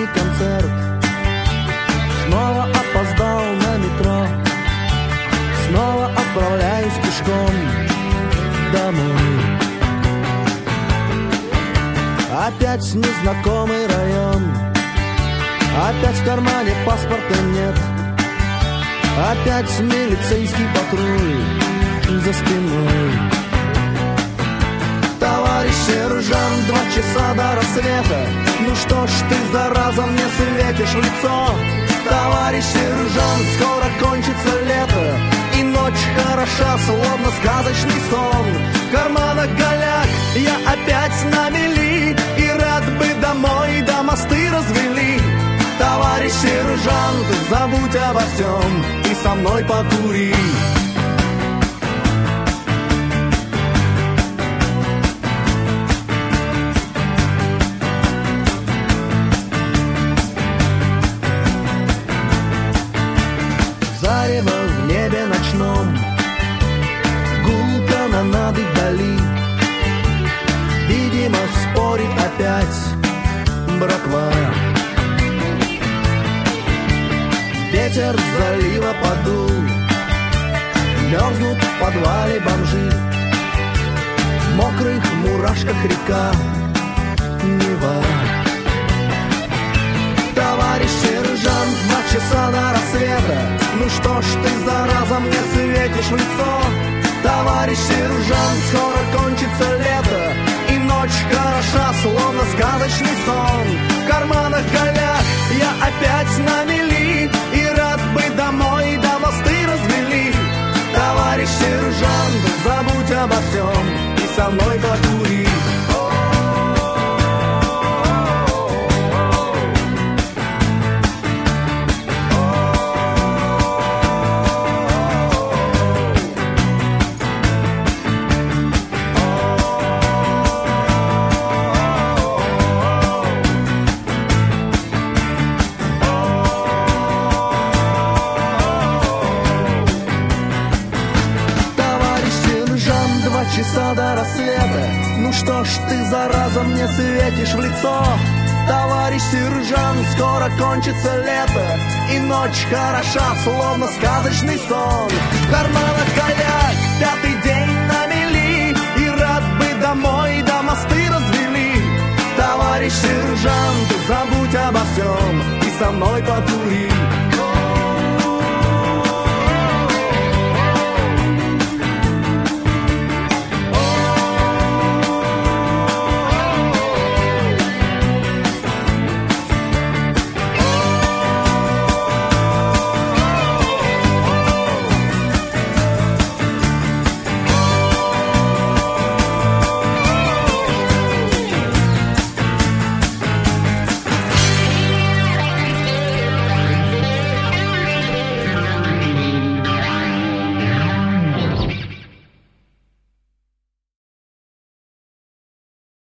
последний концерт. Снова опоздал на метро, снова отправляюсь пешком домой. Опять незнакомый район, опять в кармане паспорта нет, опять милицейский патруль за спиной. Товарищ сержант, 2 часа до рассвета, ну что ж ты, зараза, мне светишь в лицо? Товарищ сержант, скоро кончится лето, и ночь хороша, словно сказочный сон. В карманах голяк, я опять на мели, и рад бы домой, да мосты развели. Товарищ сержант, забудь обо всем и со мной покури. Зарево в небе ночном, гул канонады вдали. Видимо, спорит опять братва. Ветер с залива подул, мерзнут в подвале бомжи. В мокрых мурашках река Нева. Товарищ сержант, 2 часа до рассвета, ну что ж ты, зараза, мне светишь в лицо? Товарищ сержант, скоро кончится лето, и ночь хороша, словно сказочный сон. В карманах голяк, я опять на мели, и рад бы домой, да мосты развели. Товарищ сержант, забудь обо всем и со мной покури. Часа до рассвета, ну что ж ты, зараза, мне светишь в лицо? Товарищ сержант, скоро кончится лето, и ночь хороша, словно сказочный сон. В карманах голяк, 5-й день на мели, и рад бы домой, да мосты развели. Товарищ сержант, забудь обо всем и со мной покури.